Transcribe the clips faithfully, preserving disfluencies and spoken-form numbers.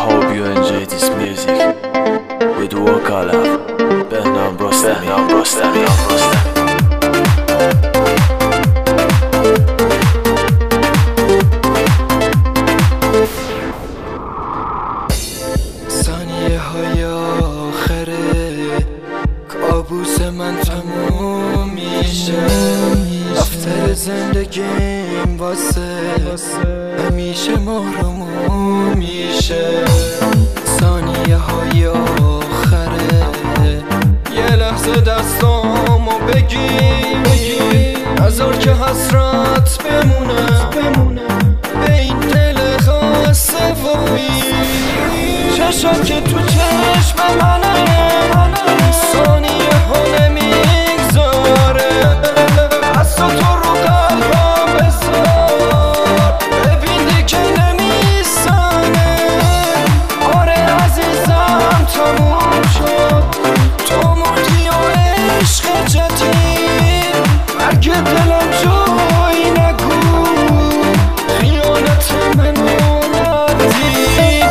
hope you enjoy this music with Wakala, Bernard Brostami, Bernard Brostami, Bernard Brostami. ثانیه های آخره کابوس من تموم میشه، دفتر زندگیم واسه همیشه محروم میشه. ثانیه های آخره یه لحظه دستامو بگیر، نذار که حسرت بمونه به این دل خسته و پیر. چشم که تو چشم منه، ثانیه ها نمیگذاره، از تو رو قلبم بذار، ببین دیگه نمیزنه. آره عزیزم تموم شد، تو مردی و عشق جدید، مرگ دلم جای نگو، خیانت منو ندید.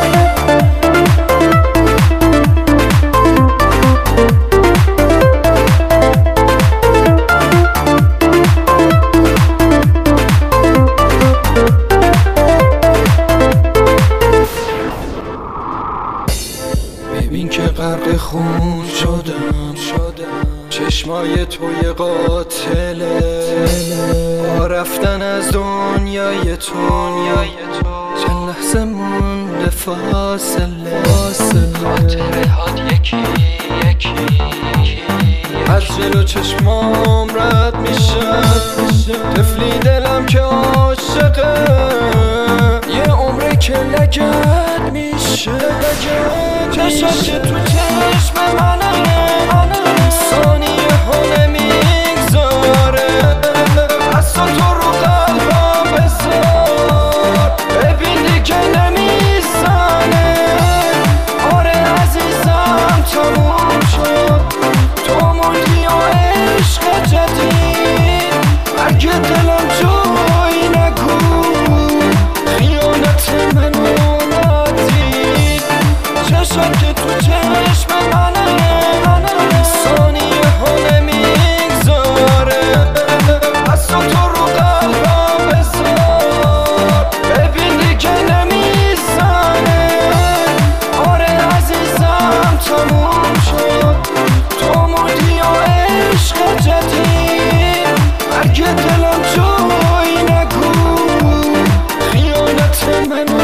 ببین که غرق خون شدم، چشمای توی قاتله، با رفتن از دنیای تو چند لحظه مونده فاصله. خاطره هات یکی یکی از جلو چشمام رد میشه، طفلی دلم که عاشقه، یه عمره که لگد میشه. چشم که تو چشم منه، ثانیه ها نمیگذاره، از تو رو قلبم بذار، ببین دیگه نمیزنه. آره عزیزم تموم شد، تو مردی و عشق جدید، مرگ دلم جای نگو، خیانت منو ندید. چشم که تو چشم منه، ثانیه ها نمیگذاره، از تو رو قلبم بذار، ببین دیگه نمیزنه. آره عزیزم تموم شد، تو مردی و عشق جدید، مرگ دلم جای نگو، خیانت منو